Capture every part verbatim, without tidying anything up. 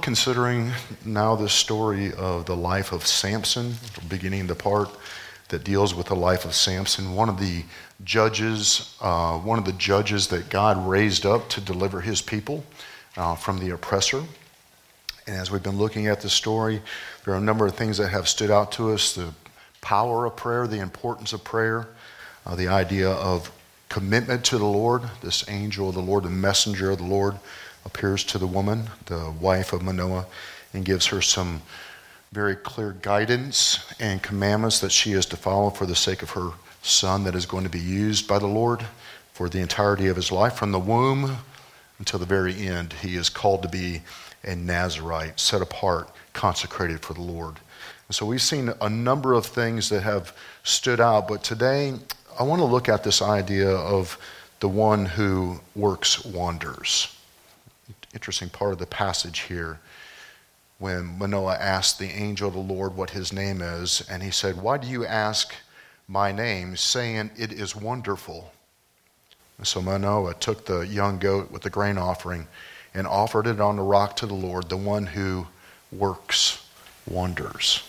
considering now the story of the life of Samson, beginning the part that deals with the life of Samson, one of the judges, uh, one of the judges that God raised up to deliver his people uh, from the oppressor. And as we've been looking at the story, there are a number of things that have stood out to us: the power of prayer, the importance of prayer, uh, the idea of commitment to the Lord. This angel of the Lord, the messenger of the Lord, appears to the woman, the wife of Manoah, and gives her some very clear guidance and commandments that she is to follow for the sake of her son that is going to be used by the Lord for the entirety of his life. From the womb until the very end, he is called to be a Nazirite, set apart, consecrated for the Lord. And so we've seen a number of things that have stood out, but today I want to look at this idea of the one who works wonders. Interesting part of the passage here, when Manoah asked the angel of the Lord what his name is, and he said, "Why do you ask my name, saying it is wonderful?" And so Manoah took the young goat with the grain offering and offered it on the rock to the Lord, the one who works wonders.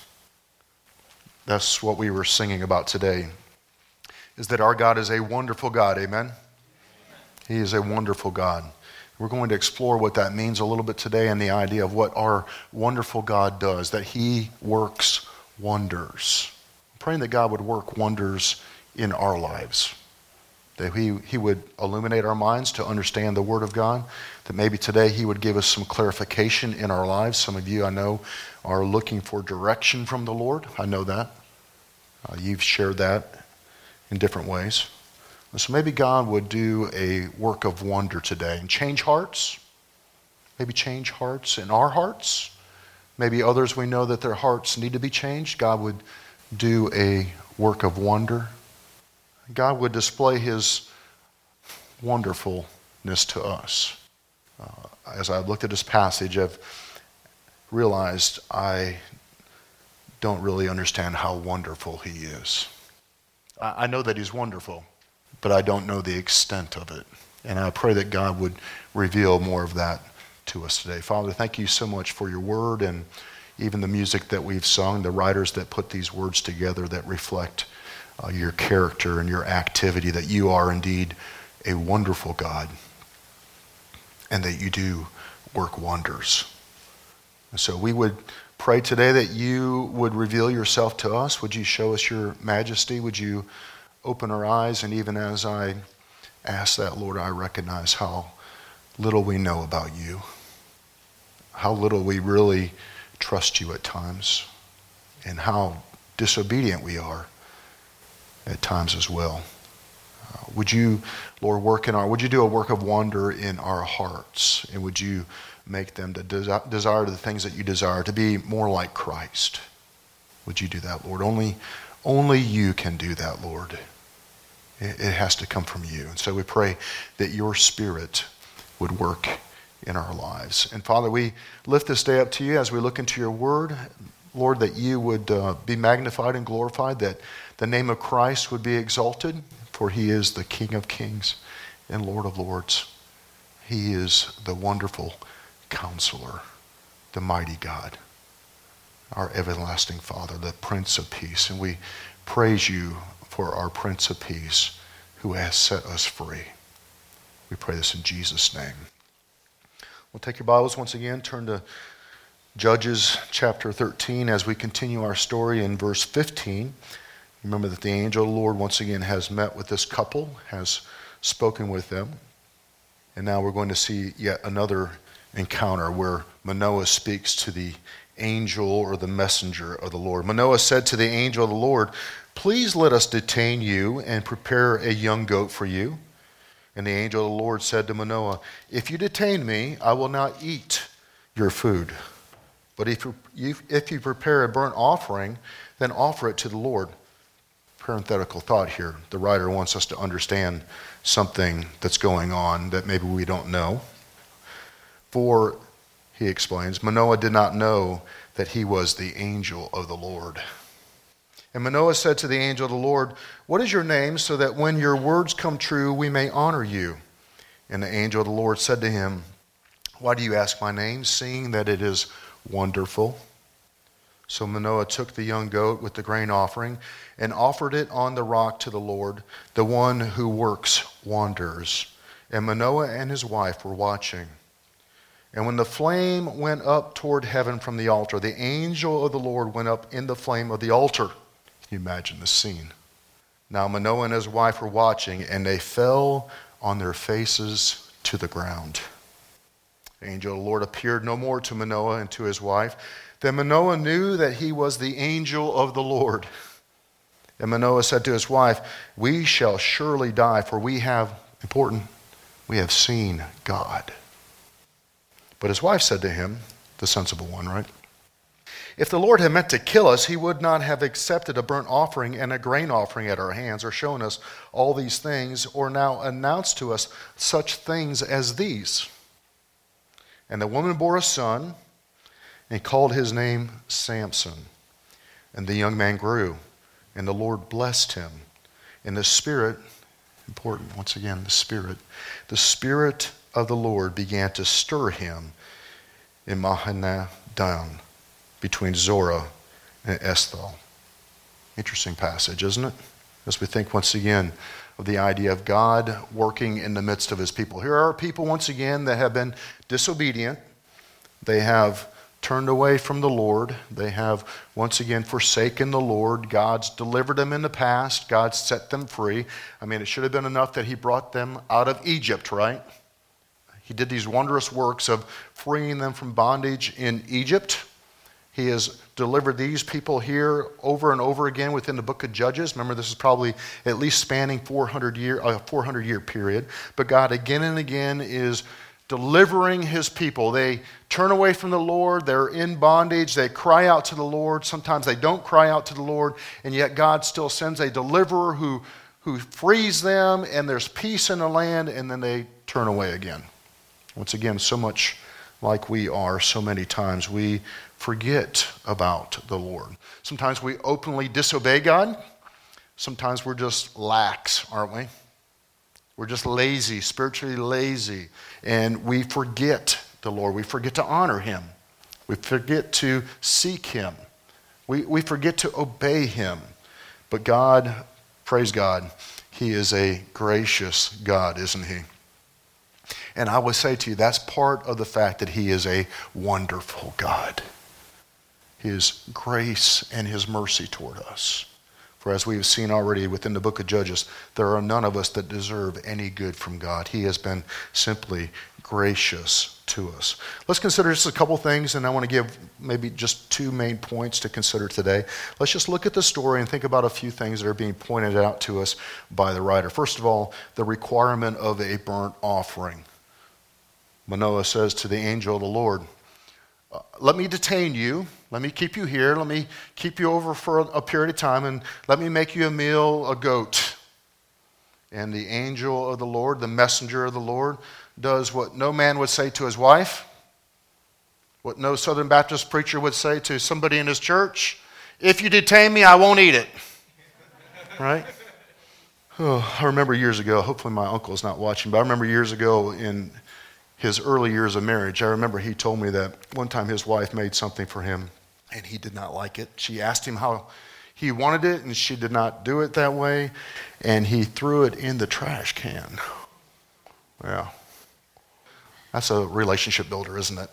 That's what we were singing about today, is that our God is a wonderful God, amen? He is a wonderful God. We're going to explore what that means a little bit today, and the idea of what our wonderful God does, that he works wonders. I'm praying that God would work wonders in our lives, that he, he would illuminate our minds to understand the Word of God, that maybe today he would give us some clarification in our lives. Some of you, I know, are looking for direction from the Lord. I know that. Uh, you've shared that in different ways. So maybe God would do a work of wonder today and change hearts. Maybe change hearts in our hearts. Maybe others we know that their hearts need to be changed. God would do a work of wonder. God would display his wonderfulness to us. Uh, as I looked at this passage, I've realized I don't really understand how wonderful he is. I, I know that he's wonderful, but I don't know the extent of it. And I pray that God would reveal more of that to us today. Father, thank you so much for your word and even the music that we've sung, the writers that put these words together that reflect uh, your character and your activity, that you are indeed a wonderful God and that you do work wonders. And so we would pray today that you would reveal yourself to us. Would you show us your majesty? Would you open our eyes? And even as I ask that, Lord, I recognize how little we know about you, how little we really trust you at times, and how disobedient we are at times as well. Uh, would you, Lord, work in our, would you do a work of wonder in our hearts, and would you make them to desi- desire the things that you desire, to be more like Christ? Would you do that, Lord? Only Only you can do that, Lord. It, it has to come from you. And so we pray that your Spirit would work in our lives. And Father, we lift this day up to you as we look into your word. Lord, that you would uh, be magnified and glorified, that the name of Christ would be exalted, for he is the King of kings and Lord of lords. He is the wonderful Counselor, the mighty God, our everlasting Father, the Prince of Peace. And we praise you for our Prince of Peace who has set us free. We pray this in Jesus' name. We'll take your Bibles once again, turn to Judges chapter thirteen as we continue our story in verse fifteen. Remember that the angel of the Lord once again has met with this couple, has spoken with them. And now we're going to see yet another encounter where Manoah speaks to the angel or the messenger of the Lord. Manoah said to the angel of the Lord, "Please let us detain you and prepare a young goat for you." And the angel of the Lord said to Manoah, "If you detain me, I will not eat your food. But if you, if you prepare a burnt offering, then offer it to the Lord." Parenthetical thought here. The writer wants us to understand something that's going on that maybe we don't know. For, he explains, Manoah did not know that he was the angel of the Lord. And Manoah said to the angel of the Lord, "What is your name, so that when your words come true, we may honor you?" And the angel of the Lord said to him, Why do you ask my name, seeing that it is wonderful? So Manoah took the young goat with the grain offering and offered it on the rock to the Lord, the one who works wonders. And Manoah and his wife were watching. And when the flame went up toward heaven from the altar, the angel of the Lord went up in the flame of the altar. Can you imagine the scene? Now Manoah and his wife were watching, and they fell on their faces to the ground. The angel of the Lord appeared no more to Manoah and to his wife. Then Manoah knew that he was the angel of the Lord. And Manoah said to his wife, we shall surely die, for we have, important, we have seen God. But his wife said to him, the sensible one, right? If the Lord had meant to kill us, he would not have accepted a burnt offering and a grain offering at our hands, or shown us all these things, or now announced to us such things as these. And the woman bore a son, and called his name Samson. And the young man grew, and the Lord blessed him. And the Spirit, important once again, the Spirit, the Spirit of the Lord began to stir him in Mahaneh-dan, between Zorah and Eshtaol. Interesting passage, isn't it? As we think once again of the idea of God working in the midst of his people. Here are people once again that have been disobedient. They have turned away from the Lord. They have once again forsaken the Lord. God's delivered them in the past. God set them free. I mean, it should have been enough that he brought them out of Egypt, right? He did these wondrous works of freeing them from bondage in Egypt. He has delivered these people here over and over again within the book of Judges. Remember, this is probably at least spanning four hundred year, a four hundred year period. But God again and again is delivering his people. They turn away from the Lord. They're in bondage. They cry out to the Lord. Sometimes they don't cry out to the Lord, and yet God still sends a deliverer who, who frees them, and there's peace in the land, and then they turn away again. Once again, so much like we are so many times, we forget about the Lord. Sometimes we openly disobey God. Sometimes we're just lax, aren't we? We're just lazy, spiritually lazy, and we forget the Lord. We forget to honor him. We forget to seek him. We, we forget to obey him. But God, praise God, he is a gracious God, isn't he? And I would say to you, that's part of the fact that he is a wonderful God. His grace and his mercy toward us. For as we have seen already within the book of Judges, there are none of us that deserve any good from God. He has been simply gracious to us. Let's consider just a couple things, and I want to give maybe just two main points to consider today. Let's just look at the story and think about a few things that are being pointed out to us by the writer. First of all, the requirement of a burnt offering. Manoah says to the angel of the Lord, Uh, let me detain you. Let me keep you here. Let me keep you over for a, a period of time, and let me make you a meal, a goat. And the angel of the Lord, the messenger of the Lord, does what no man would say to his wife, what no Southern Baptist preacher would say to somebody in his church. If you detain me, I won't eat it. Right? Oh, I remember years ago, hopefully my uncle's not watching, but I remember years ago in his early years of marriage, I remember he told me that one time his wife made something for him and he did not like it. She asked him how he wanted it and she did not do it that way, and he threw it in the trash can. Yeah. That's a relationship builder, isn't it?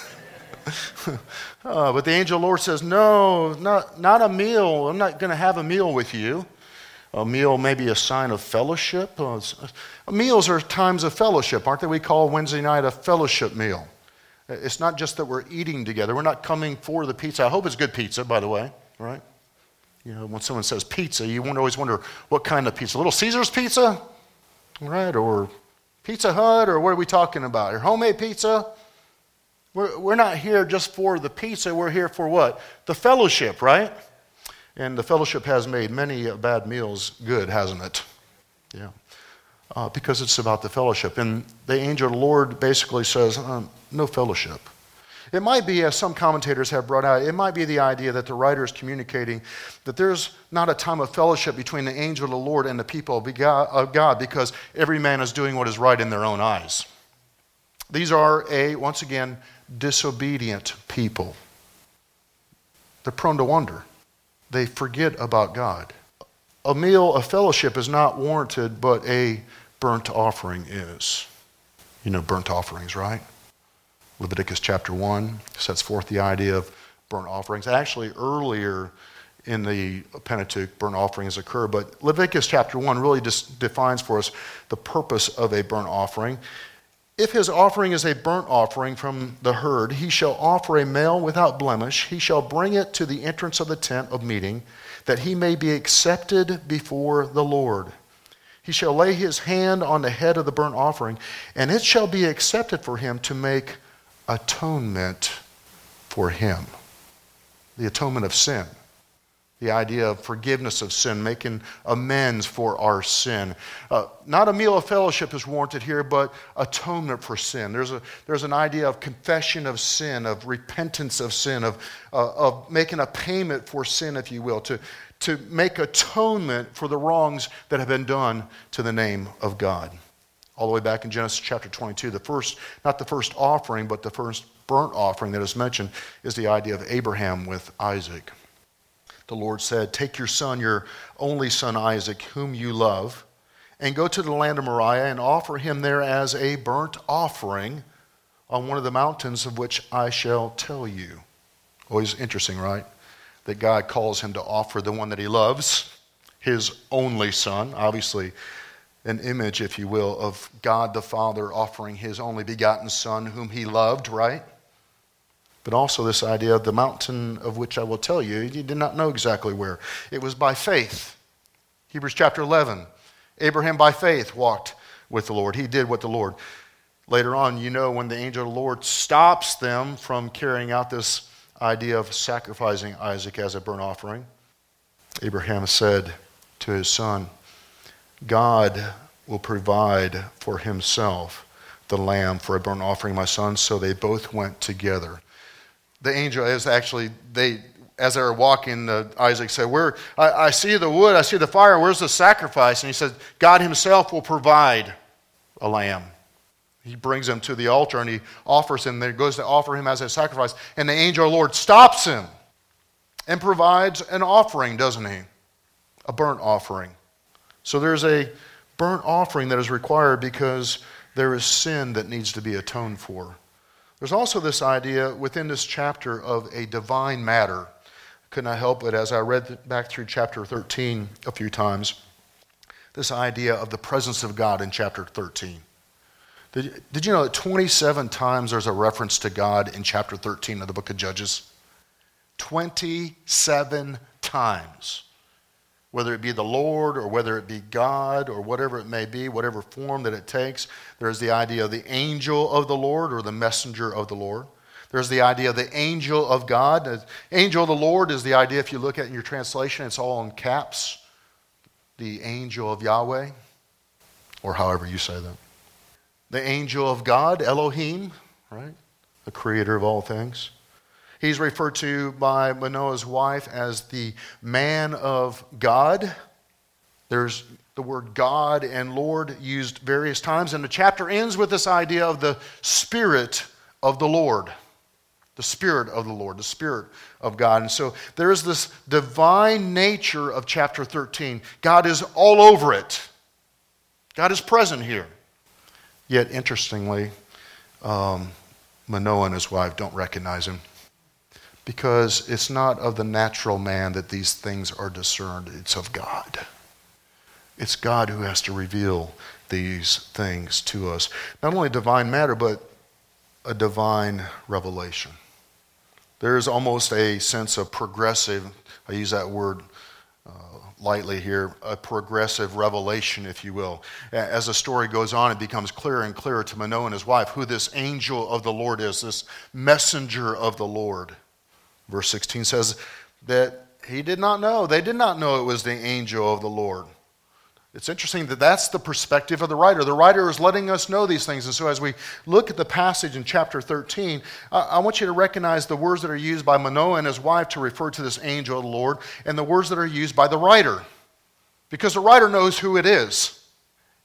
uh, but the angel of the Lord says, no, not, not a meal. I'm not going to have a meal with you. A meal may be a sign of fellowship. Uh, meals are times of fellowship, aren't they? We call Wednesday night a fellowship meal. It's not just that we're eating together. We're not coming for the pizza. I hope it's good pizza, by the way, right? You know, when someone says pizza, you won't always wonder what kind of pizza. Little Caesar's pizza, right? Or Pizza Hut, or what are we talking about? Or homemade pizza? We're, we're not here just for the pizza. We're here for what? The fellowship, right? And the fellowship has made many bad meals good, hasn't it? Yeah. Uh, because it's about the fellowship. And the angel of the Lord basically says, um, no fellowship. It might be, as some commentators have brought out, it might be the idea that the writer is communicating that there's not a time of fellowship between the angel of the Lord and the people of God because every man is doing what is right in their own eyes. These are a, once again, disobedient people. They're prone to wonder. They forget about God. A meal of fellowship is not warranted, but a burnt offering is. You know burnt offerings, right? Leviticus chapter one sets forth the idea of burnt offerings. Actually, earlier in the Pentateuch, burnt offerings occur, but Leviticus chapter one really just defines for us the purpose of a burnt offering. If his offering is a burnt offering from the herd, he shall offer a male without blemish. He shall bring it to the entrance of the tent of meeting, that he may be accepted before the Lord. He shall lay his hand on the head of the burnt offering, and it shall be accepted for him to make atonement for him. The atonement of sin. The idea of forgiveness of sin, making amends for our sin. Uh, not a meal of fellowship is warranted here, but atonement for sin. There's a there's an idea of confession of sin, of repentance of sin, of uh, of making a payment for sin, if you will, to to make atonement for the wrongs that have been done to the name of God. All the way back in Genesis chapter twenty-two, the first, not the first offering, but the first burnt offering that is mentioned is the idea of Abraham with Isaac. The Lord said, "Take your son, your only son Isaac, whom you love, and go to the land of Moriah and offer him there as a burnt offering on one of the mountains of which I shall tell you." Always interesting, right? That God calls him to offer the one that he loves, his only son, obviously an image, if you will, of God the Father offering his only begotten son whom he loved, right? But also this idea of the mountain of which I will tell you. He did not know exactly where. It was by faith. Hebrews chapter eleven. Abraham by faith walked with the Lord. He did what the Lord. Later on, you know, when the angel of the Lord stops them from carrying out this idea of sacrificing Isaac as a burnt offering, Abraham said to his son, "God will provide for himself the lamb for a burnt offering, my son." So they both went together. The angel is actually, they as they were walking, uh, Isaac said, "Where I, I see the wood, I see the fire, where's the sacrifice?" And he said, "God himself will provide a lamb." He brings him to the altar and he offers him, then goes to offer him as a sacrifice. And the angel of the Lord stops him and provides an offering, doesn't he? A burnt offering. So there's a burnt offering that is required because there is sin that needs to be atoned for. There's also this idea within this chapter of a divine matter. Could not help it as I read back through chapter thirteen a few times, this idea of the presence of God in chapter thirteen. Did, did you know that twenty-seven times there's a reference to God in chapter thirteen of the book of Judges? twenty-seven times. Whether it be the Lord or whether it be God or whatever it may be, whatever form that it takes, there's the idea of the angel of the Lord or the messenger of the Lord. There's the idea of the angel of God. The angel of the Lord is the idea, if you look at it in your translation, it's all in caps. The angel of Yahweh, or however you say that. The angel of God, Elohim, right? The creator of all things. He's referred to by Manoah's wife as the man of God. There's the word God and Lord used various times, and the chapter ends with this idea of the Spirit of the Lord. The Spirit of the Lord, the Spirit of God. And so there is this divine nature of chapter thirteen. God is all over it. God is present here. Yet, interestingly, um, Manoah and his wife don't recognize him. Because it's not of the natural man that these things are discerned. It's of God. It's God who has to reveal these things to us. Not only divine matter, but a divine revelation. There is almost a sense of progressive, I use that word uh, lightly here, a progressive revelation, if you will. As the story goes on, it becomes clearer and clearer to Manoah and his wife who this angel of the Lord is, this messenger of the Lord. Verse sixteen says that he did not know. They did not know it was the angel of the Lord. It's interesting that that's the perspective of the writer. The writer is letting us know these things. And so as we look at the passage in chapter thirteen, I, I want you to recognize the words that are used by Manoah and his wife to refer to this angel of the Lord and the words that are used by the writer. Because the writer knows who it is.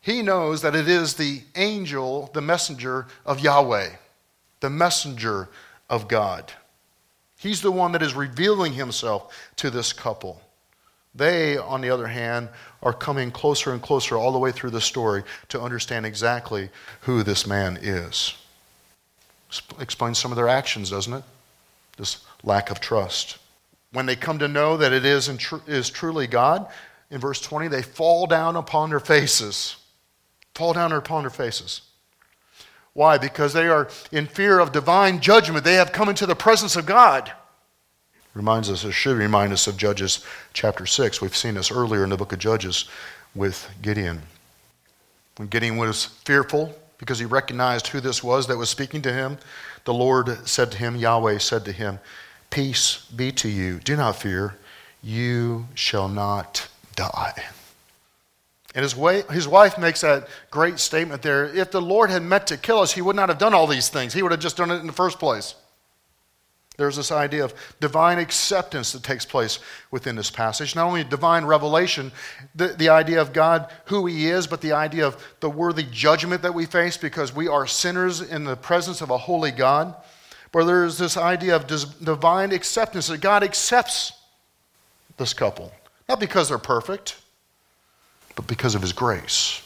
He knows that it is the angel, the messenger of Yahweh, the messenger of God. He's the one that is revealing himself to this couple. They, on the other hand, are coming closer and closer all the way through the story to understand exactly who this man is. Explains some of their actions, doesn't it? This lack of trust. When they come to know that it is, and tr- is truly God, in verse twenty, they fall down upon their faces. Fall down upon their faces. Why? Because they are in fear of divine judgment. They have come into the presence of God. Reminds us, it should remind us of Judges chapter six. We've seen this earlier in the book of Judges with Gideon. When Gideon was fearful because he recognized who this was that was speaking to him, the Lord said to him, Yahweh said to him, peace be to you. Do not fear. You shall not die. And his, way, his wife makes that great statement there. If the Lord had meant to kill us, he would not have done all these things. He would have just done it in the first place. There's this idea of divine acceptance that takes place within this passage. Not only divine revelation, the, the idea of God, who he is, but the idea of the worthy judgment that we face because we are sinners in the presence of a holy God. But there's this idea of divine acceptance, that God accepts this couple. Not because they're perfect, but because of his grace.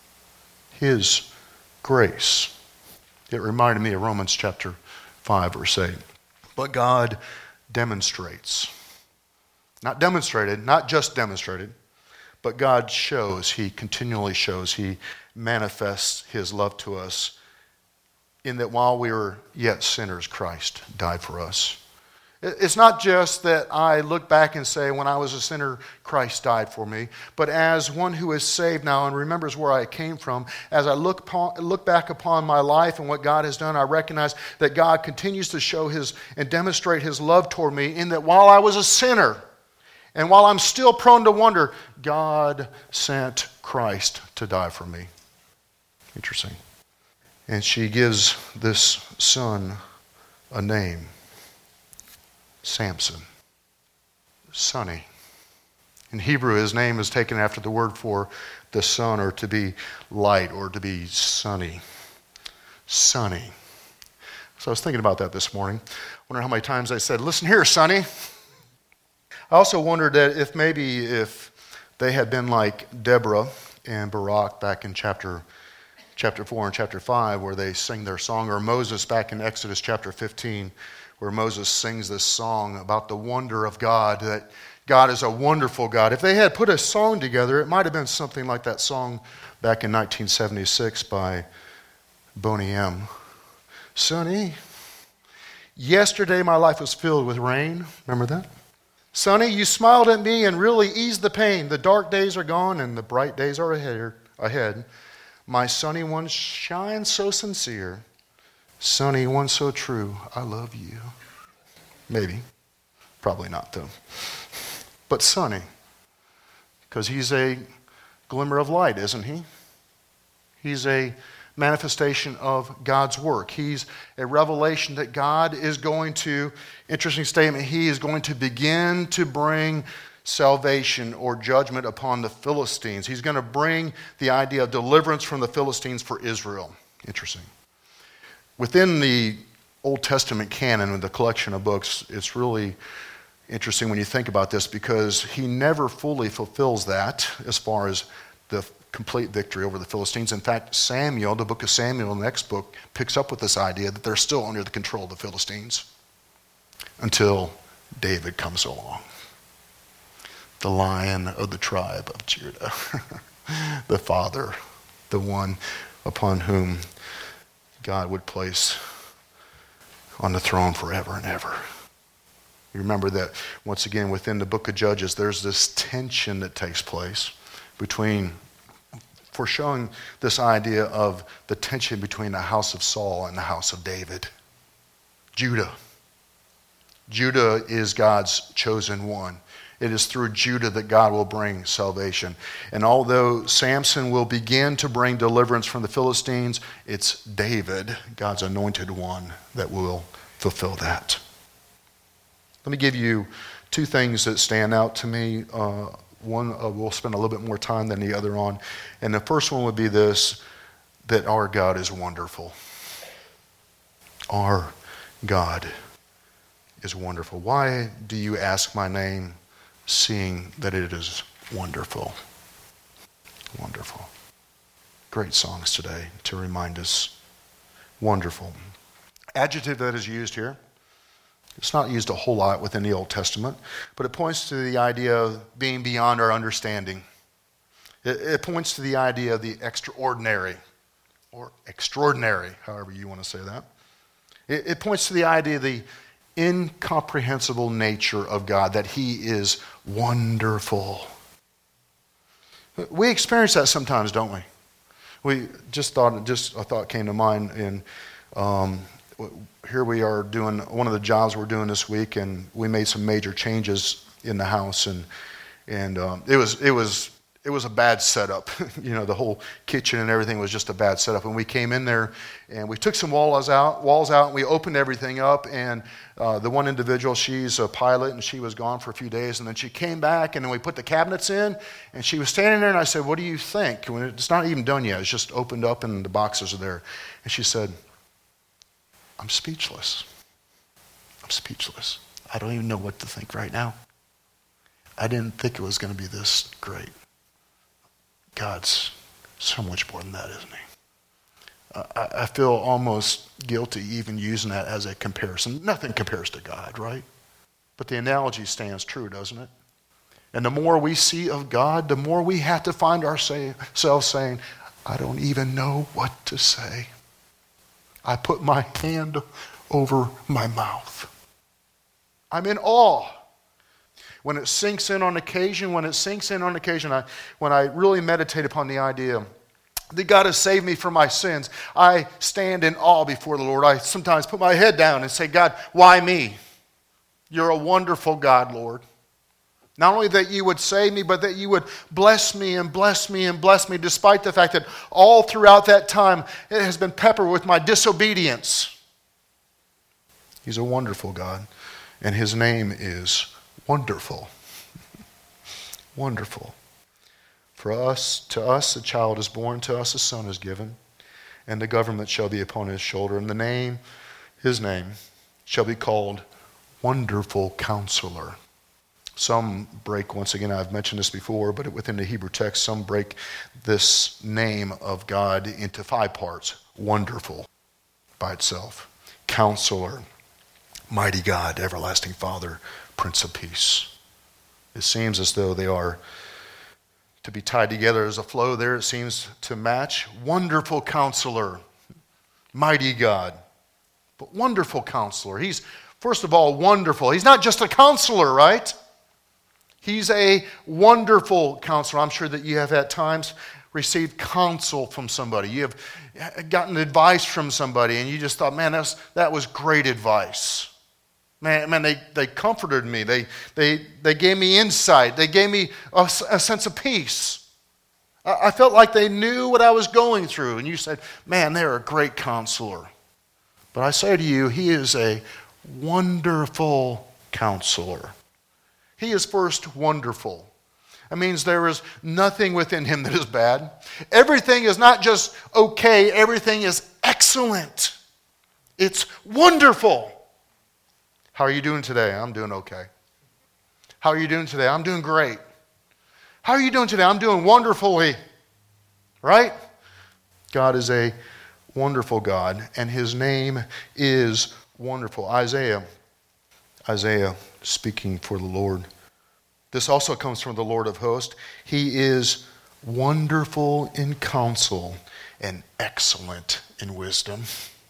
His grace. It reminded me of Romans chapter five, verse eight. But God demonstrates. Not demonstrated, not just demonstrated, but God shows, he continually shows, he manifests his love to us in that while we were yet sinners, Christ died for us. It's not just that I look back and say, when I was a sinner, Christ died for me. But as one who is saved now and remembers where I came from, as I look, upon, look back upon my life and what God has done, I recognize that God continues to show his and demonstrate his love toward me in that while I was a sinner, and while I'm still prone to wonder, God sent Christ to die for me. Interesting. And she gives this son a name. Samson. Sonny. In Hebrew, his name is taken after the word for the sun, or to be light, or to be sunny. Sonny. So I was thinking about that this morning. I wonder how many times I said, listen here, Sonny. I also wondered that if maybe if they had been like Deborah and Barak back in chapter chapter four and chapter five, where they sing their song, or Moses back in Exodus chapter fifteen, where Moses sings this song about the wonder of God, that God is a wonderful God. If they had put a song together, it might have been something like that song back in nineteen seventy-six by Boney M. Sonny, yesterday my life was filled with rain. Remember that? Sonny, you smiled at me and really eased the pain. The dark days are gone and the bright days are ahead. My Sonny one shines so sincere. Sonny, one so true, I love you. Maybe. Probably not, though. But Sonny, because he's a glimmer of light, isn't he? He's a manifestation of God's work. He's a revelation that God is going to, interesting statement, he is going to begin to bring salvation or judgment upon the Philistines. He's going to bring the idea of deliverance from the Philistines for Israel. Interesting. Within the Old Testament canon, with the collection of books, it's really interesting when you think about this because he never fully fulfills that as far as the complete victory over the Philistines. In fact, Samuel, the book of Samuel, the next book, picks up with this idea that they're still under the control of the Philistines until David comes along. The Lion of the tribe of Judah. The Father, the one upon whom God would place on the throne forever and ever. You remember that, once again, within the book of Judges, there's this tension that takes place between, for showing this idea of the tension between the house of Saul and the house of David. Judah. Judah is God's chosen one. It is through Judah that God will bring salvation. And although Samson will begin to bring deliverance from the Philistines, it's David, God's anointed one, that will fulfill that. Let me give you two things that stand out to me uh, one uh, we'll spend a little bit more time than the other on. And the first one would be this, that our God is wonderful. Our God is wonderful. Why do you ask my name, seeing that it is wonderful? Wonderful. Great songs today to remind us. Wonderful. Adjective that is used here. It's not used a whole lot within the Old Testament, but it points to the idea of being beyond our understanding. It, it points to the idea of the extraordinary, or extraordinary, however you want to say that. It, it points to the idea of the incomprehensible nature of God, that he is wonderful. We experience that sometimes, don't we? We just thought, just a thought came to mind, and um, here we are doing one of the jobs we're doing this week, and we made some major changes in the house, and and um, it was it was it was a bad setup. You know, the whole kitchen and everything was just a bad setup. And we came in there, and we took some walls out, walls out, and we opened everything up. And uh, the one individual, she's a pilot, and she was gone for a few days, and then she came back, and then we put the cabinets in, and she was standing there, and I said, "What do you think?" When it's not even done yet; it's just opened up, and the boxes are there. And she said, "I'm speechless. I'm speechless. I don't even know what to think right now. I didn't think it was going to be this great. God's so much more than that, isn't he?" I, I feel almost guilty even using that as a comparison. Nothing compares to God, right? But the analogy stands true, doesn't it? And the more we see of God, the more we have to find ourselves saying, "I don't even know what to say. I put my hand over my mouth. I'm in awe." When it sinks in on occasion, when it sinks in on occasion, I, when I really meditate upon the idea that God has saved me from my sins, I stand in awe before the Lord. I sometimes put my head down and say, "God, why me? You're a wonderful God, Lord. Not only that you would save me, but that you would bless me and bless me and bless me, despite the fact that all throughout that time it has been peppered with my disobedience." He's a wonderful God, and his name is Wonderful. Wonderful. For us, to us a child is born, to us a son is given, and the government shall be upon his shoulder, and the name, his name, shall be called Wonderful Counselor. Some break, once again, I've mentioned this before, but within the Hebrew text, some break this name of God into five parts. Wonderful by itself. Counselor, Mighty God, Everlasting Father, Prince of Peace. It seems as though they are to be tied together as a flow there. It seems to match. Wonderful Counselor, Mighty God, but Wonderful Counselor. He's, first of all, wonderful. He's not just a counselor, right? He's a wonderful counselor. I'm sure that you have at times received counsel from somebody. You have gotten advice from somebody, and you just thought, man, that's, that was great advice. Man, man, they, they comforted me. They, they, they gave me insight. They gave me a, a sense of peace. I, I felt like they knew what I was going through. And you said, man, they're a great counselor. But I say to you, he is a wonderful counselor. He is first wonderful. That means there is nothing within him that is bad. Everything is not just okay. Everything is excellent. It's wonderful. How are you doing today? I'm doing okay. How are you doing today? I'm doing great. How are you doing today? I'm doing wonderfully. Right? God is a wonderful God, and his name is wonderful. Isaiah, Isaiah speaking for the Lord. This also comes from the Lord of hosts. He is wonderful in counsel and excellent in wisdom.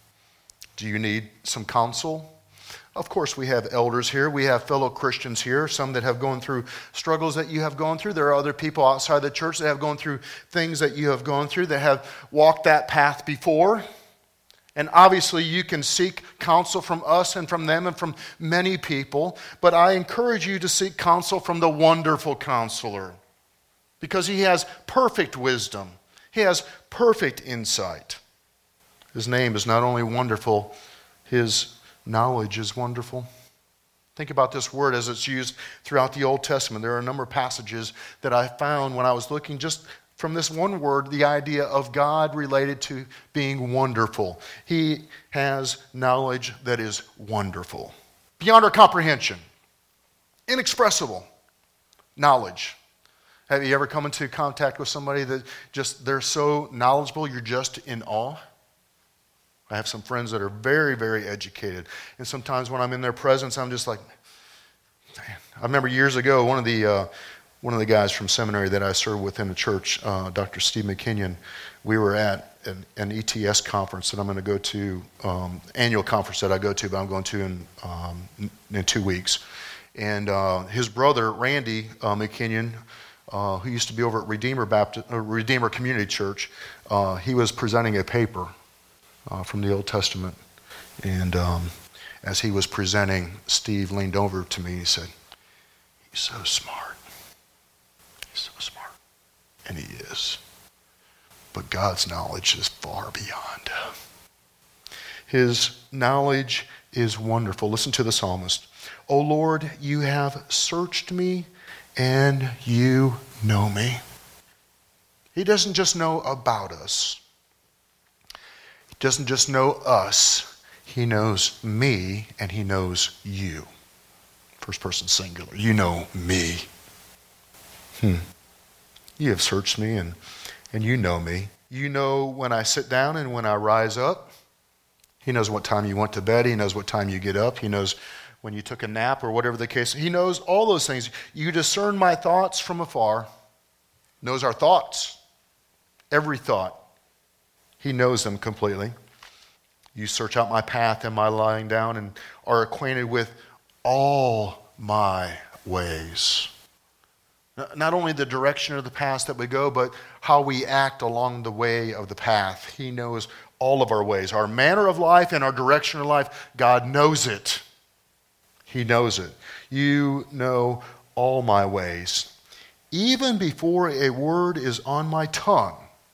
Do you need some counsel? Of course, we have elders here. We have fellow Christians here, some that have gone through struggles that you have gone through. There are other people outside the church that have gone through things that you have gone through, that have walked that path before. And obviously, you can seek counsel from us and from them and from many people. But I encourage you to seek counsel from the wonderful counselor, because he has perfect wisdom. He has perfect insight. His name is not only wonderful, his knowledge is wonderful. Think about this word as it's used throughout the Old Testament. There are a number of passages that I found when I was looking just from this one word, the idea of God related to being wonderful. He has knowledge that is wonderful, beyond our comprehension, inexpressible knowledge. Have you ever come into contact with somebody that just, they're so knowledgeable, you're just in awe? I have some friends that are very, very educated. And sometimes when I'm in their presence, I'm just like, man. I remember years ago, one of the uh, one of the guys from seminary that I served with in the church, uh, Doctor Steve McKinnon, we were at an, an E T S conference that I'm going to go to, um, annual conference that I go to, but I'm going to in, um, in two weeks. And uh, his brother, Randy uh, McKinnon, uh, who used to be over at Redeemer Baptist, uh, Redeemer Community Church, uh, he was presenting a paper uh, from the Old Testament. And um, as he was presenting, Steve leaned over to me and he said, "He's so smart. He's so smart." And he is. But God's knowledge is far beyond. His knowledge is wonderful. Listen to the psalmist. "O Lord, you have searched me and you know me." He doesn't just know about us. He doesn't just know us. He knows me and he knows you. First person singular. You know me. Hmm. You have searched me and, and you know me. You know when I sit down and when I rise up. He knows what time you went to bed. He knows what time you get up. He knows when you took a nap or whatever the case. He knows all those things. You discern my thoughts from afar. Knows our thoughts. Every thought. He knows them completely. You search out my path and my lying down and are acquainted with all my ways. Not only the direction of the path that we go, but how we act along the way of the path. He knows all of our ways. Our manner of life and our direction of life, God knows it. He knows it. You know all my ways. Even before a word is on my tongue,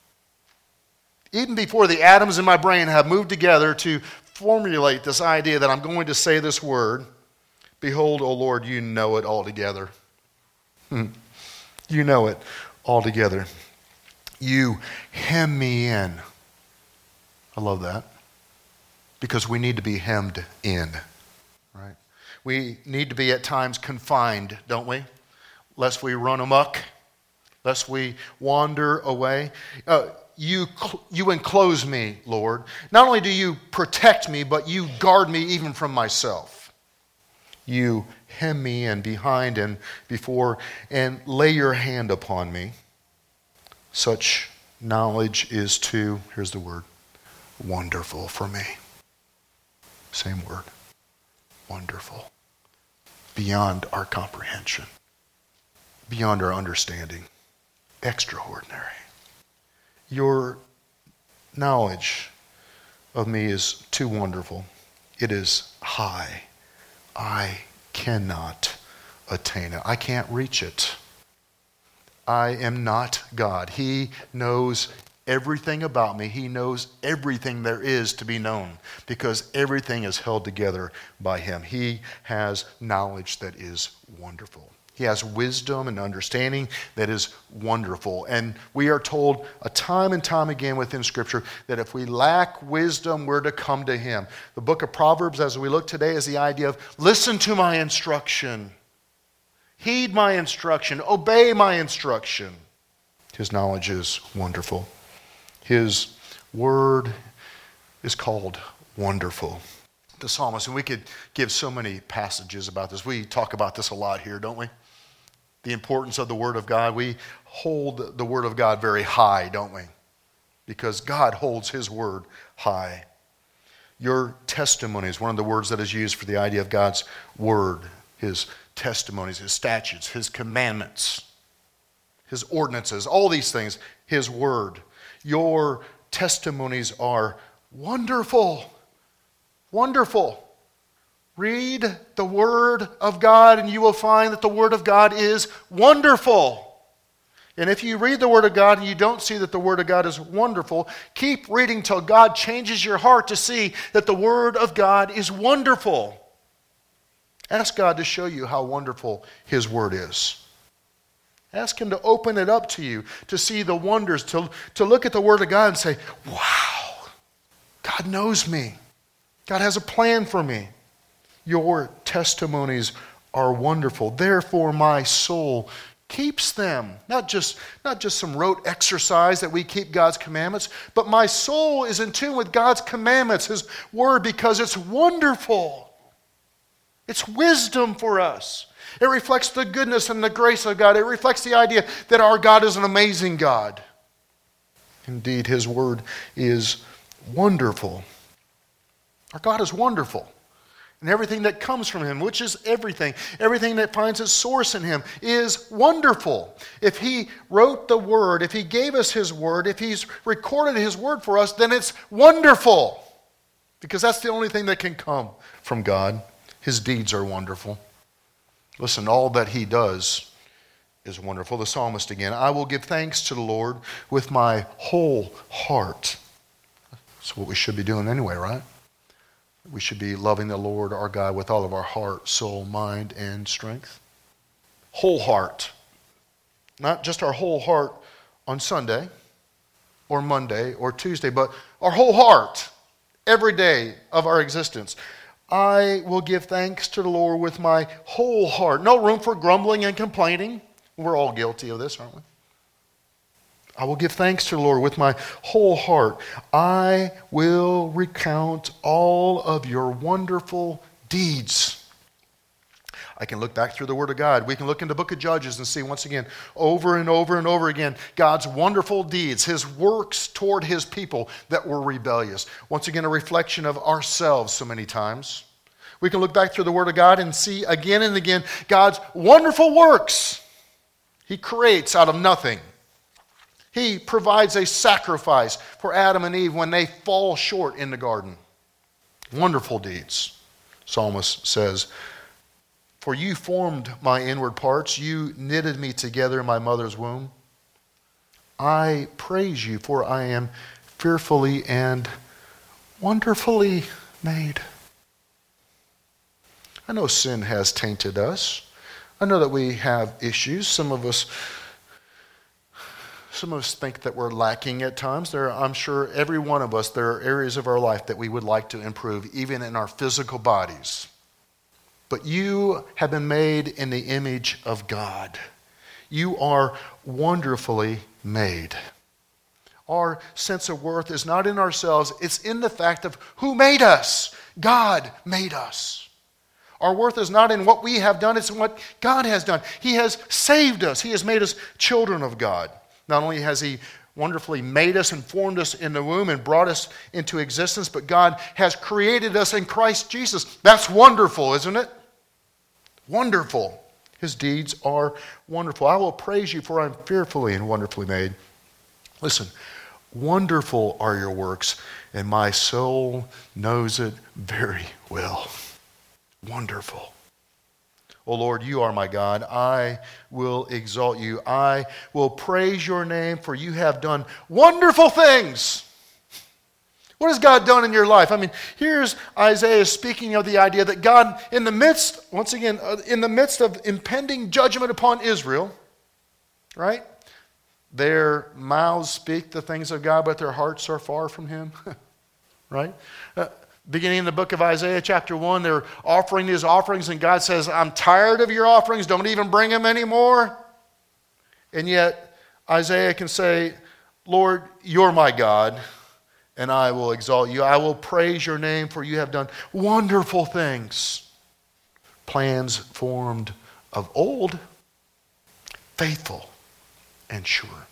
even before the atoms in my brain have moved together to formulate this idea that I'm going to say this word, behold, O Lord, you know it altogether. Hmm. You know it altogether. You hem me in. I love that. Because we need to be hemmed in. Right? We need to be at times confined, don't we? Lest we run amok. Lest we wander away. Uh, You, you enclose me, Lord. Not only do you protect me, but you guard me even from myself. You hem me in behind and before and lay your hand upon me. Such knowledge is too, here's the word, wonderful for me. Same word, wonderful. Beyond our comprehension. Beyond our understanding. Extraordinary. Your knowledge of me is too wonderful. It is high. I cannot attain it. I can't reach it. I am not God. He knows everything about me. He knows everything there is to be known because everything is held together by him. He has knowledge that is wonderful. He has wisdom and understanding that is wonderful. And we are told a time and time again within Scripture that if we lack wisdom, we're to come to him. The book of Proverbs, as we look today, is the idea of listen to my instruction. Heed my instruction. Obey my instruction. His knowledge is wonderful. His word is called wonderful. The psalmist, and we could give so many passages about this. We talk about this a lot here, don't we? The importance of the Word of God. We hold the Word of God very high, don't we? Because God holds his Word high. Your testimony is one of the words that is used for the idea of God's Word. His testimonies, his statutes, his commandments, his ordinances, all these things, his Word. Your testimonies are wonderful. Wonderful. Read the Word of God and you will find that the Word of God is wonderful. And if you read the Word of God and you don't see that the Word of God is wonderful, keep reading till God changes your heart to see that the Word of God is wonderful. Ask God to show you how wonderful His Word is. Ask Him to open it up to you, to see the wonders, to, to look at the Word of God and say, wow, God knows me. God has a plan for me. Your testimonies are wonderful. Therefore, my soul keeps them. Not just, not just some rote exercise that we keep God's commandments, but my soul is in tune with God's commandments, His Word, because it's wonderful. It's wisdom for us. It reflects the goodness and the grace of God. It reflects the idea that our God is an amazing God. Indeed, His Word is wonderful. Our God is wonderful. And everything that comes from Him, which is everything, everything that finds its source in Him is wonderful. If He wrote the Word, if He gave us His Word, if He's recorded His Word for us, then it's wonderful. Because that's the only thing that can come from God. His deeds are wonderful. Listen, all that He does is wonderful. The psalmist again, I will give thanks to the Lord with my whole heart. That's what we should be doing anyway, right? We should be loving the Lord our God with all of our heart, soul, mind, and strength. Whole heart. Not just our whole heart on Sunday or Monday or Tuesday, but our whole heart every day of our existence. I will give thanks to the Lord with my whole heart. No room for grumbling and complaining. We're all guilty of this, aren't we? I will give thanks to the Lord with my whole heart. I will recount all of your wonderful deeds. I can look back through the Word of God. We can look in the book of Judges and see once again, over and over and over again, God's wonderful deeds, His works toward His people that were rebellious. Once again, a reflection of ourselves so many times. We can look back through the Word of God and see again and again God's wonderful works. He creates out of nothing. He provides a sacrifice for Adam and Eve when they fall short in the garden. Wonderful deeds. Psalmist says, for you formed my inward parts. You knitted me together in my mother's womb. I praise you, for I am fearfully and wonderfully made. I know sin has tainted us. I know that we have issues. Some of us Some of us think that we're lacking at times. There, I'm sure every one of us, there are areas of our life that we would like to improve, even in our physical bodies. But you have been made in the image of God. You are wonderfully made. Our sense of worth is not in ourselves, it's in the fact of who made us. God made us. Our worth is not in what we have done, it's in what God has done. He has saved us. He has made us children of God. Not only has He wonderfully made us and formed us in the womb and brought us into existence, but God has created us in Christ Jesus. That's wonderful, isn't it? Wonderful. His deeds are wonderful. I will praise you, for I am fearfully and wonderfully made. Listen, wonderful are your works, and my soul knows it very well. Wonderful. O Lord, you are my God. I will exalt you. I will praise your name, for you have done wonderful things. What has God done in your life? I mean, here's Isaiah speaking of the idea that God, in the midst, once again, in the midst of impending judgment upon Israel, right? Their mouths speak the things of God, but their hearts are far from Him, right? Uh, Beginning in the book of Isaiah chapter one, they're offering these offerings and God says, I'm tired of your offerings, don't even bring them anymore. And yet Isaiah can say, Lord, you're my God, and I will exalt you. I will praise your name, for you have done wonderful things. Plans formed of old, faithful and sure.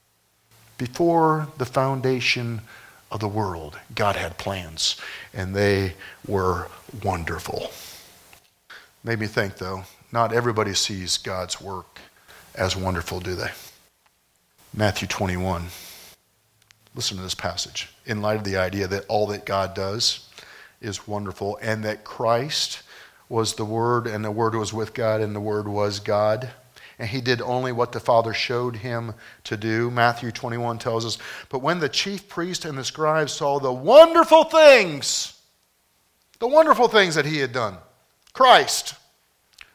Before the foundation of the world, God had plans, and they were wonderful. Made me think, though, not everybody sees God's work as wonderful, do they? Matthew twenty-one. Listen to this passage. In light of the idea that all that God does is wonderful, and that Christ was the Word, and the Word was with God, and the Word was God, and He did only what the Father showed Him to do. Matthew twenty-one tells us, but when the chief priest and the scribes saw the wonderful things, the wonderful things that He had done, Christ,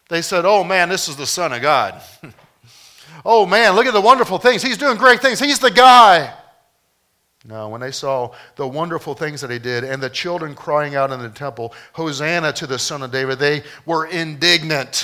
They said, oh man, this is the Son of God. Oh man, look at the wonderful things. He's doing great things. He's the guy. No, when they saw the wonderful things that he did and the children crying out in the temple, Hosanna to the Son of David, they were indignant.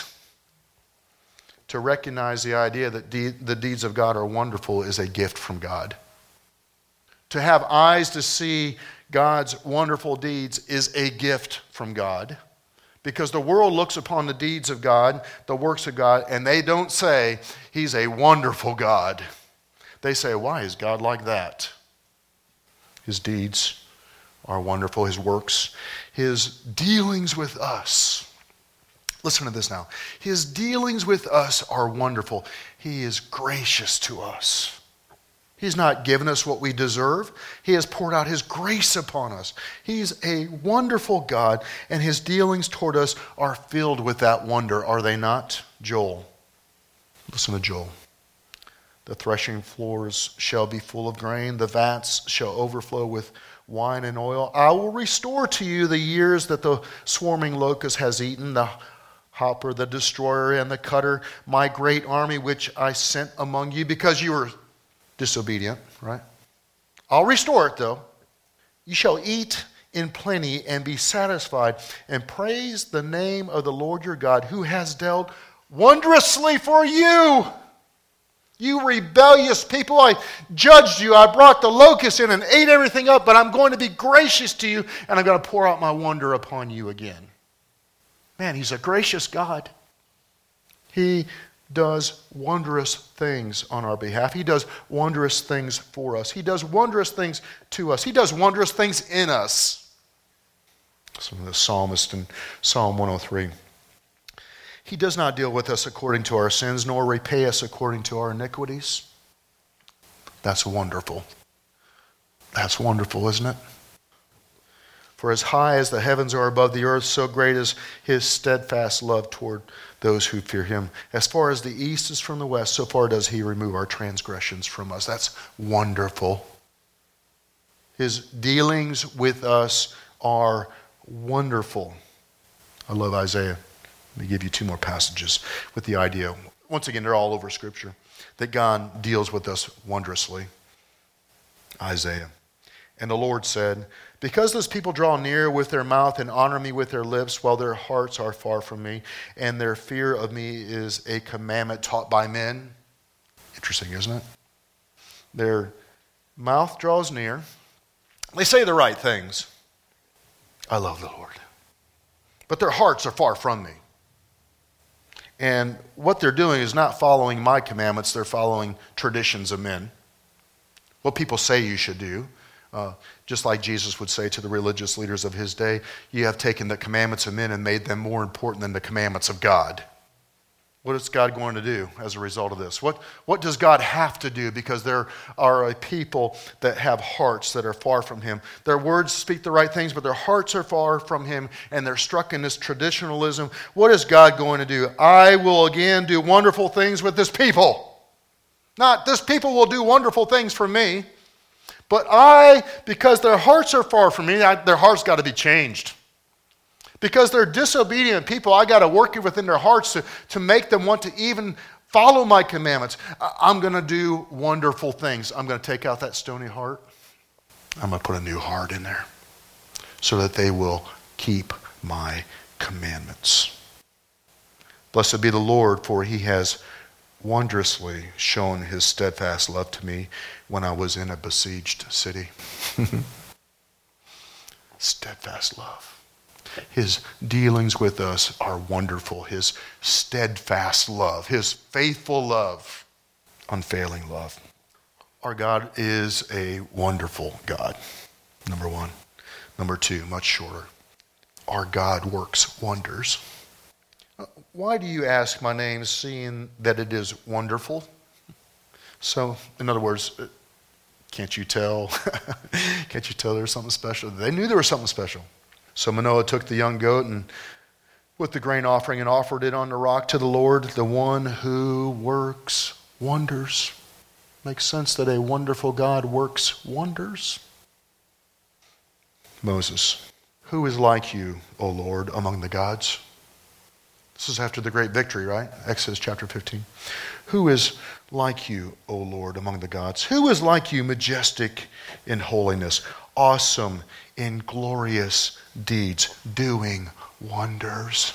To recognize the idea that de- the deeds of God are wonderful is a gift from God. To have eyes to see God's wonderful deeds is a gift from God. Because the world looks upon the deeds of God, the works of God, and they don't say, He's a wonderful God. They say, why is God like that? His deeds are wonderful, His works, His dealings with us. Listen to this now. His dealings with us are wonderful. He is gracious to us. He's not given us what we deserve. He has poured out His grace upon us. He's a wonderful God, and His dealings toward us are filled with that wonder, are they not? Joel. Listen to Joel. The threshing floors shall be full of grain. The vats shall overflow with wine and oil. I will restore to you the years that the swarming locust has eaten, the hopper, the destroyer, and the cutter, my great army which I sent among you, because you were disobedient, right? I'll restore it, though. You shall eat in plenty and be satisfied, and praise the name of the Lord your God, who has dealt wondrously for you. You rebellious people, I judged you. I brought the locusts in and ate everything up, but I'm going to be gracious to you, and I'm going to pour out my wonder upon you again. Man, He's a gracious God. He does wondrous things on our behalf. He does wondrous things for us. He does wondrous things to us. He does wondrous things in us. Some of the psalmist in Psalm one oh three. He does not deal with us according to our sins, nor repay us according to our iniquities. That's wonderful. That's wonderful, isn't it? For as high as the heavens are above the earth, so great is His steadfast love toward those who fear Him. As far as the east is from the west, so far does He remove our transgressions from us. That's wonderful. His dealings with us are wonderful. I love Isaiah. Let me give you two more passages with the idea. Once again, they're all over Scripture. That God deals with us wondrously. Isaiah. And the Lord said, because those people draw near with their mouth and honor me with their lips, while their hearts are far from me, and their fear of me is a commandment taught by men. Interesting, isn't it? Their mouth draws near. They say the right things. I love the Lord. But their hearts are far from me. And what they're doing is not following my commandments, they're following traditions of men. What people say you should do. Uh, just like Jesus would say to the religious leaders of His day, you have taken the commandments of men and made them more important than the commandments of God. What is God going to do as a result of this? What, what does God have to do? Because there are a people that have hearts that are far from Him. Their words speak the right things, but their hearts are far from Him, and they're struck in this traditionalism. What is God going to do? I will again do wonderful things with this people. Not this people will do wonderful things for me, but I, because their hearts are far from me, I, their hearts got to be changed. Because they're disobedient people, I got to work it within their hearts to, to make them want to even follow my commandments. I'm going to do wonderful things. I'm going to take out that stony heart. I'm going to put a new heart in there so that they will keep my commandments. Blessed be the Lord, for He has wondrously shown His steadfast love to me when I was in a besieged city. Steadfast love. His dealings with us are wonderful. His steadfast love, His faithful love, unfailing love. Our God is a wonderful God, number one. Number two, much shorter. Our God works wonders. Why do you ask my name, seeing that it is wonderful? So, in other words, can't you tell? Can't you tell there's something special? They knew there was something special. So Manoah took the young goat and with the grain offering and offered it on the rock to the Lord, the one who works wonders. Makes sense that a wonderful God works wonders. Moses, who is like you, O Lord, among the gods? This is after the great victory, right? Exodus chapter fifteen. Who is like you, O Lord, among the gods? Who is like you, majestic in holiness, awesome in glorious deeds, doing wonders?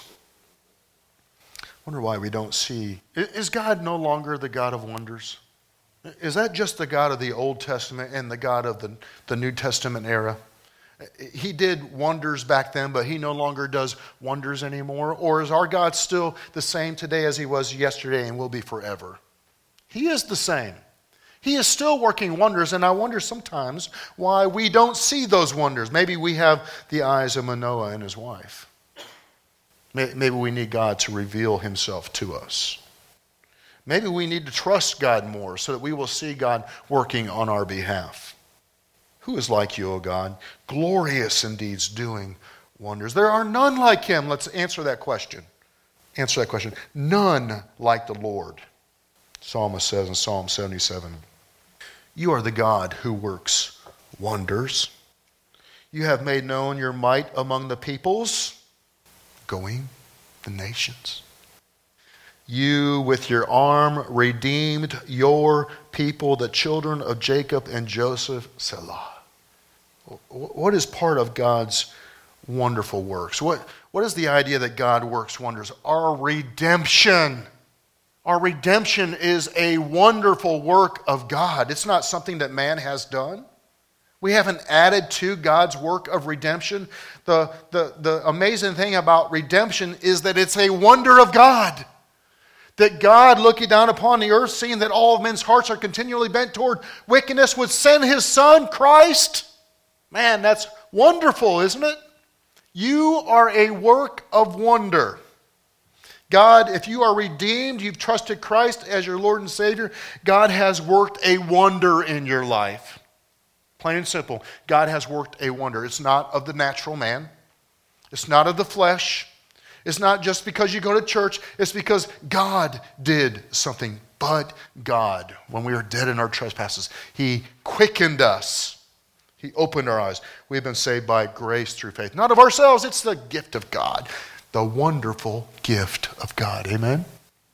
I wonder why we don't see. Is God no longer the God of wonders? Is that just the God of the Old Testament and the God of the, the New Testament era? He did wonders back then, but he no longer does wonders anymore? Or is our God still the same today as he was yesterday and will be forever? He is the same. He is still working wonders, and I wonder sometimes why we don't see those wonders. Maybe we have the eyes of Manoah and his wife. Maybe we need God to reveal himself to us. Maybe we need to trust God more so that we will see God working on our behalf. Who is like you, O God? Glorious in deeds, doing wonders. There are none like him. Let's answer that question. Answer that question. None like the Lord. Psalmist says in Psalm seventy-seven, you are the God who works wonders. You have made known your might among the peoples, going the nations. You with your arm redeemed your people, the children of Jacob and Joseph, Selah. What is part of God's wonderful works? What, what is the idea that God works wonders? Our redemption. Our redemption is a wonderful work of God. It's not something that man has done. We haven't added to God's work of redemption. The, the, the amazing thing about redemption is that it's a wonder of God. That God, looking down upon the earth, seeing that all of men's hearts are continually bent toward wickedness, would send his Son, Christ. Man, that's wonderful, isn't it? You are a work of wonder. God, if you are redeemed, you've trusted Christ as your Lord and Savior, God has worked a wonder in your life. Plain and simple, God has worked a wonder. It's not of the natural man. It's not of the flesh. It's not just because you go to church. It's because God did something. But God, when we were dead in our trespasses, he quickened us. He opened our eyes. We have been saved by grace through faith. Not of ourselves, it's the gift of God. The wonderful gift of God. Amen?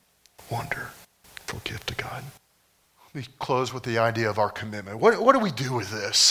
Wonderful gift of God. Let me close with the idea of our commitment. What, what do we do with this?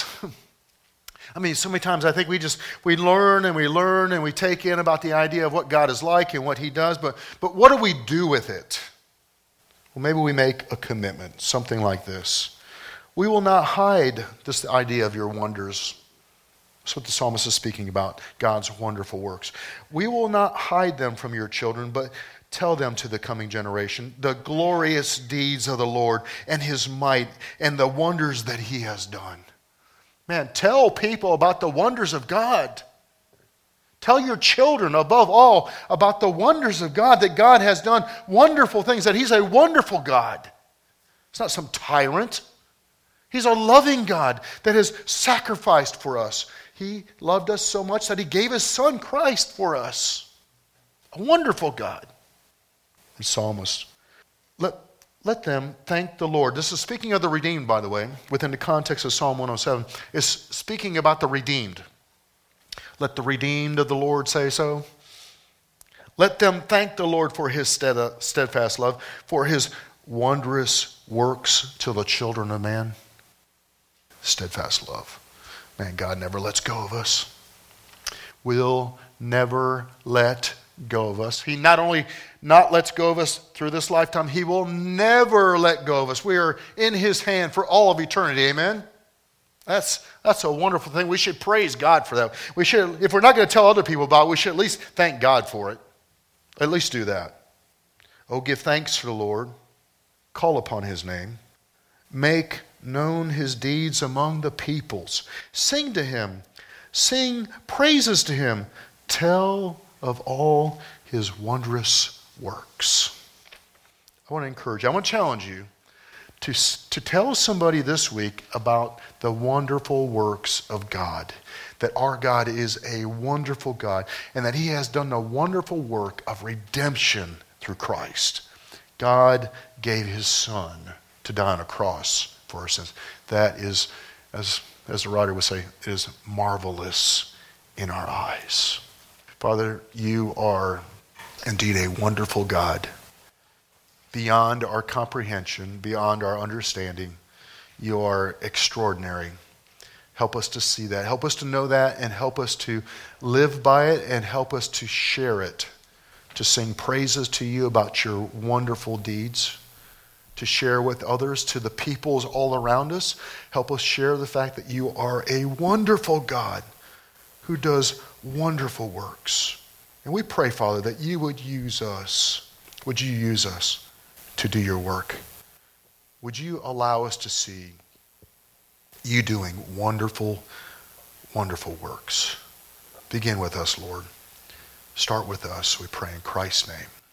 I mean, so many times I think we just, we learn and we learn and we take in about the idea of what God is like and what he does, but, but what do we do with it? Well, maybe we make a commitment, something like this. We will not hide this idea of your wonders. That's what the psalmist is speaking about, God's wonderful works. We will not hide them from your children, but tell them to the coming generation, the glorious deeds of the Lord and his might and the wonders that he has done. Man, tell people about the wonders of God. Tell your children, above all, about the wonders of God, that God has done wonderful things, that he's a wonderful God. It's not some tyrant. He's a loving God that has sacrificed for us. He loved us so much that he gave his Son, Christ, for us. A wonderful God. The psalmist. Let, let them thank the Lord. This is speaking of the redeemed, by the way, within the context of Psalm one oh seven. It's speaking about the redeemed. Let the redeemed of the Lord say so. Let them thank the Lord for his steadfast love, for his wondrous works to the children of man. Steadfast love. Man, God never lets go of us. Will never let go of us. He not only not lets go of us through this lifetime, he will never let go of us. We are in his hand for all of eternity. Amen? That's, that's a wonderful thing. We should praise God for that. We should, if we're not going to tell other people about it, we should at least thank God for it. At least do that. Oh, give thanks to the Lord. Call upon his name. Make known his deeds among the peoples. Sing to him. Sing praises to him. Tell of all his wondrous works. I want to encourage you, I want to challenge you to, to tell somebody this week about the wonderful works of God. That our God is a wonderful God and that he has done a wonderful work of redemption through Christ. God gave his Son to die on a cross for our sins. That is, as, as the writer would say, it is marvelous in our eyes. Father, you are indeed a wonderful God. Beyond our comprehension, beyond our understanding, you are extraordinary. Help us to see that. Help us to know that, and help us to live by it, and help us to share it, to sing praises to you about your wonderful deeds, to share with others, to the peoples all around us. Help us share the fact that you are a wonderful God who does wonderful works. And we pray, Father, that you would use us. Would you use us to do your work? Would you allow us to see you doing wonderful, wonderful works? Begin with us, Lord. Start with us, we pray in Christ's name.